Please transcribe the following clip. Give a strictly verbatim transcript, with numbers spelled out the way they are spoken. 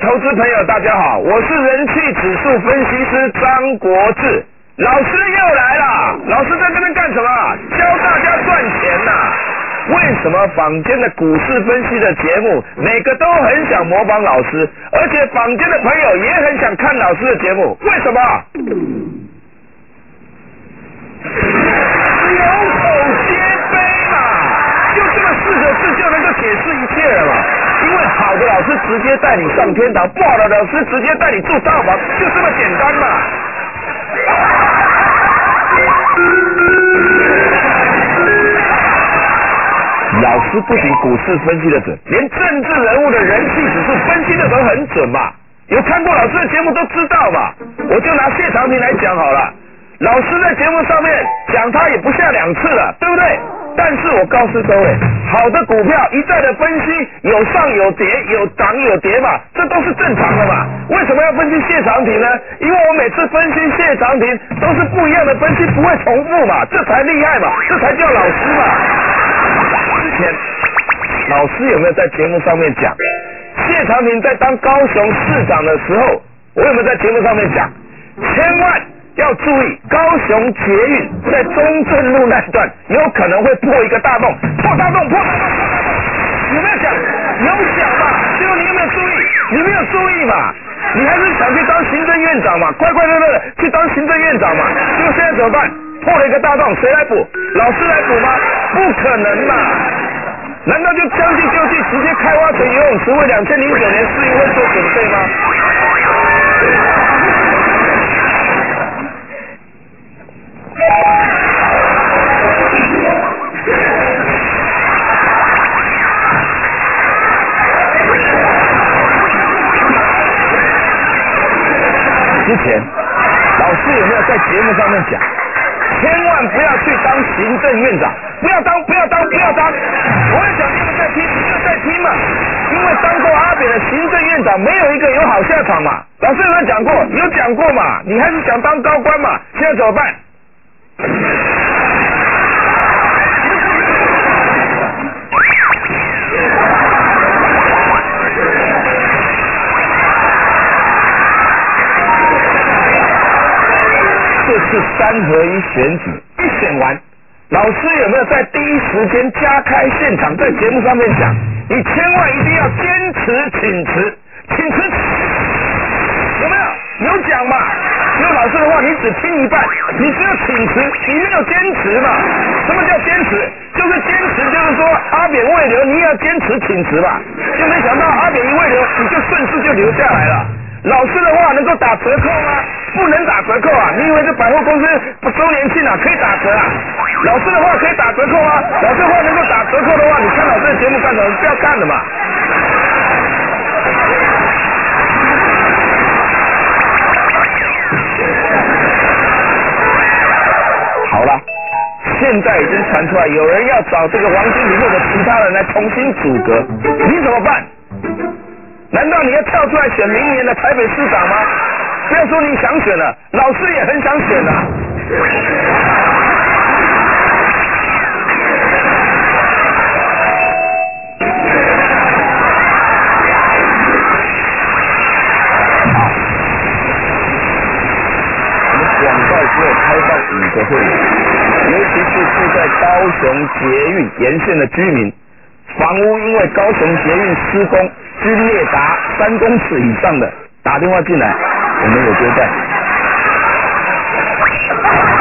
投资朋友，大家好，我是人气指数分析师张国志，老师又来了。老师在这边干什么？教大家赚钱呐、啊。为什么坊间的股市分析的节目，每个都很想模仿老师，而且坊间的朋友也很想看老师的节目？为什么？有口皆碑嘛，就这么四个字就能够解释一切了嘛。因为好的老师直接带你上天堂，不好的老师直接带你住套房，就这么简单嘛。老师不仅股市分析的准，连政治人物的人气指数分析的都很准嘛。有看过老师的节目都知道嘛。我就拿谢长廷来讲好了，老师在节目上面讲他也不下两次了，对不对？但是我告诉各位，好的股票一再的分析，有上有跌，有涨有跌嘛，这都是正常的嘛。为什么要分析谢长廷呢？因为我每次分析谢长廷都是不一样的分析，不会重复嘛，这才厉害嘛，这才叫老师嘛。之前老师有没有在节目上面讲，谢长廷在当高雄市长的时候，我有没有在节目上面讲，千万要注意高雄捷运在中正路那段有可能会破一个大洞，破大洞，破大洞，破大洞，有没有讲？有讲嘛？结果你有没有注意？你没有注意嘛？你还是想去当行政院长嘛？快快乐乐的去当行政院长嘛？结果现在怎么办？破了一个大洞，谁来补？老师来补吗？不可能嘛！难道就将计就计，直接开挖成游泳池为两千零九年世运会做准备吗？之前老师有没有在节目上面讲，千万不要去当行政院长，不要当，不要当，不要当！我要讲，你们在听，你们在听嘛？因为当过阿扁的行政院长，没有一个有好下场嘛。老师有没有讲过？有讲过嘛？你还是想当高官嘛？现在怎么办？这次三合一选举一选完，老师有没有在第一时间加开现场，在节目上面讲，你千万一定要坚持请辞，请辞，有没有？有讲嘛？因为老师的话你只听一半，你只有请辞，你没有坚持嘛？什么叫坚持？就是坚持，就是说阿扁未留，你也要坚持请辞吧？就没想到阿扁一未留，你就顺势就留下来了。老师的话能够打折扣吗？不能打折扣啊！你以为这百货公司不周年庆啊可以打折啊？老师的话可以打折扣啊！老师的话能够打折扣的话，你看老师的节目干什么？不要看了嘛！好了，现在已经传出来有人要找这个黄金里面的其他人来重新组阁，你怎么办？难道你要跳出来选明年的台北市长吗？不要说你想选了，老师也很想选啊。我们广告只有开放五个会员，尤其是住在高雄捷运沿线的居民，房屋因为高雄捷运施工龟裂达三公尺以上的，打电话进来，我们有接待。